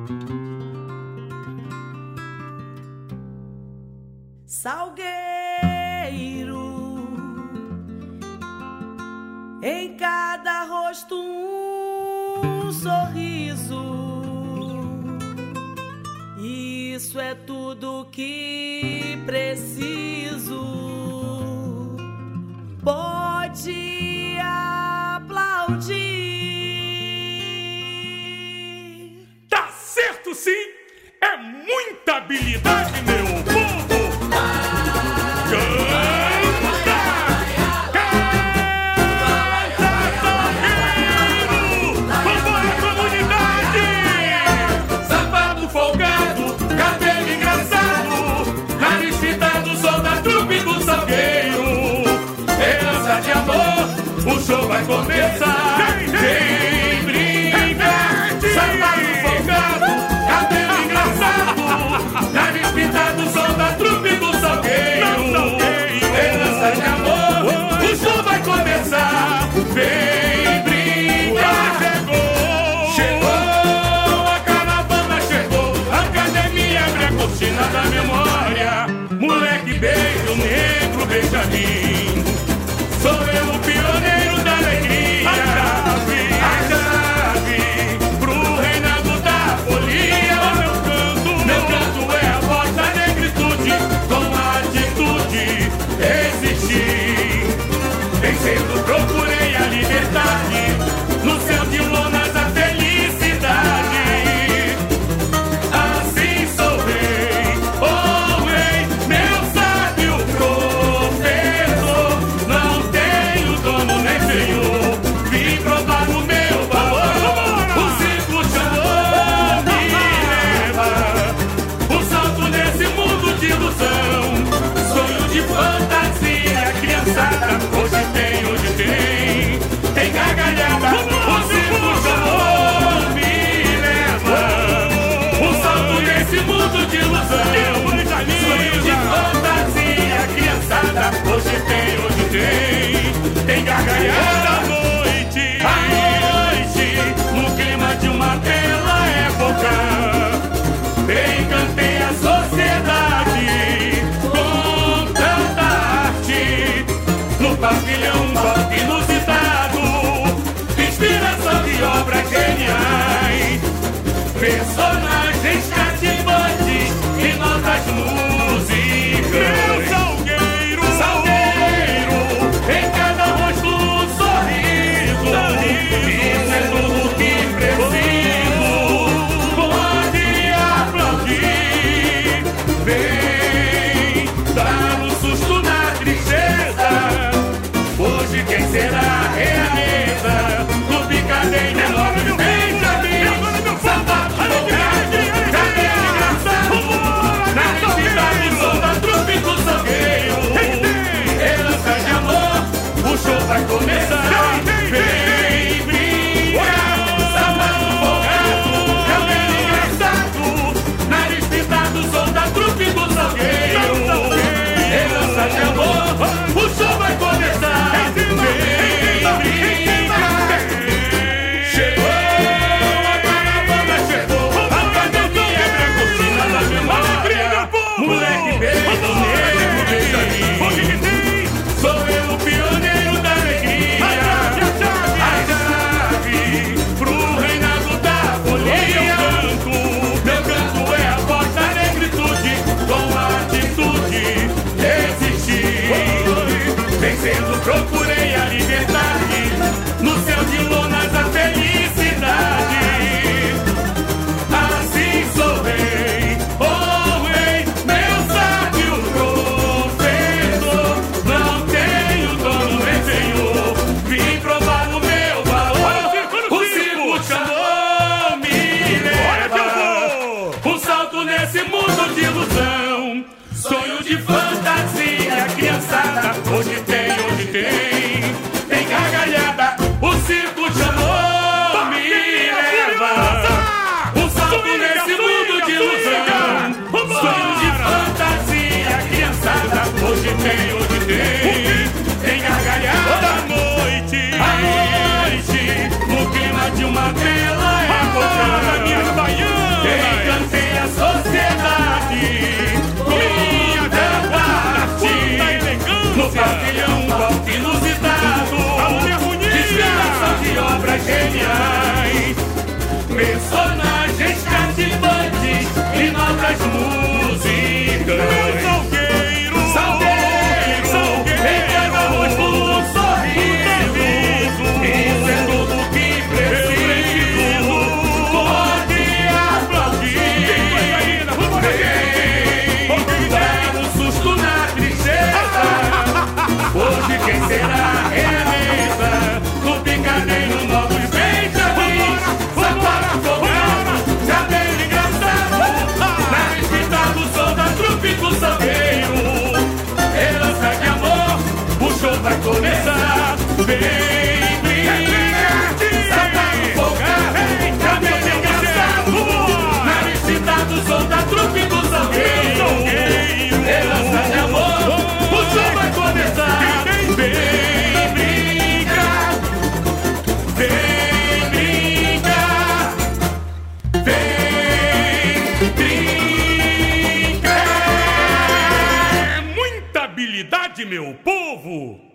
Salgueiro, em cada rosto um sorriso. Isso é tudo que preciso. Pode aplaudir. Tá certo, sim! É muita habilidade, meu povo! O show vai começar. Vem brincar. Sambado folgado, cabelo engraçado, nariz pintado, som da trupe do Salgueiro. Herança de amor, o show vai começar. Vem brincar. Chegou, a caravana chegou. A academia abre a cortina da memória. Moleque beijo, negro Benjamin. Sou eu o pioneiro da alegria, a chave pro reinado da folia. Meu canto é a voz da negritude, com a atitude existir. Vencendo procurei a liberdade, no céu de lonas a felicidade. Assim sou rei, oh rei, meu sábio professor. Não tenho dono nem senhor, vim provar o meu valor. O ciclo chamou, me leva. Um salto nesse mundo de ilusão, sonho de fantasia, criançada. Hoje tem gargalhada. O ciclo chamou, me leva. Um salto nesse mundo de ilusão, sonho de fantasia, criançada. Hoje tem gargalhada. À noite, no clima de uma bela época, encantei a sociedade com tanta arte. No pavilhão, um toque inusitado, inspiração de obras geniais, personagens cativantes e notas músicas. Em cada rosto um sorriso, isso é tudo que preciso. Pode aplaudir, vem dar um susto na tristeza. Hoje quem será a realeza do picadeiro enorme do Benjamin? Sambado folgado, cabelo engraçado, na cidade som da trupe do Salgueiro. Herança de amor, o show vai começar. Vem brincar. Sambado folgado, cabelo engraçado, nariz pintado, som da trupe do Salgueiro. Herança de amor, o show vai começar. Vem brincar. Chegou, a caravana chegou. A academia abre a cortina da memória. Moleque beijo, negro Benjamin. Sou eu o pioneiro da alegria, a chave pro reinado da folia. Meu canto é a voz da negritude, com a atitude existir. Vencendo procurei a liberdade, no céu de lonas a felicidade. Assim sou rei, oh rei, meu sábio professor. Não tenho dono nem senhor, vim provar o meu valor. O ciclo chamou, me leva. Um salto nesse mundo de ilusão, sonho de fantasia, criançada. Hoje tem gargalhada. O ciclo chamou, me leva. Um salto nesse mundo de ilusão, sonho de fantasia, criançada. Hoje tem gargalhada. À noite, no clima de uma bela época, meu povo!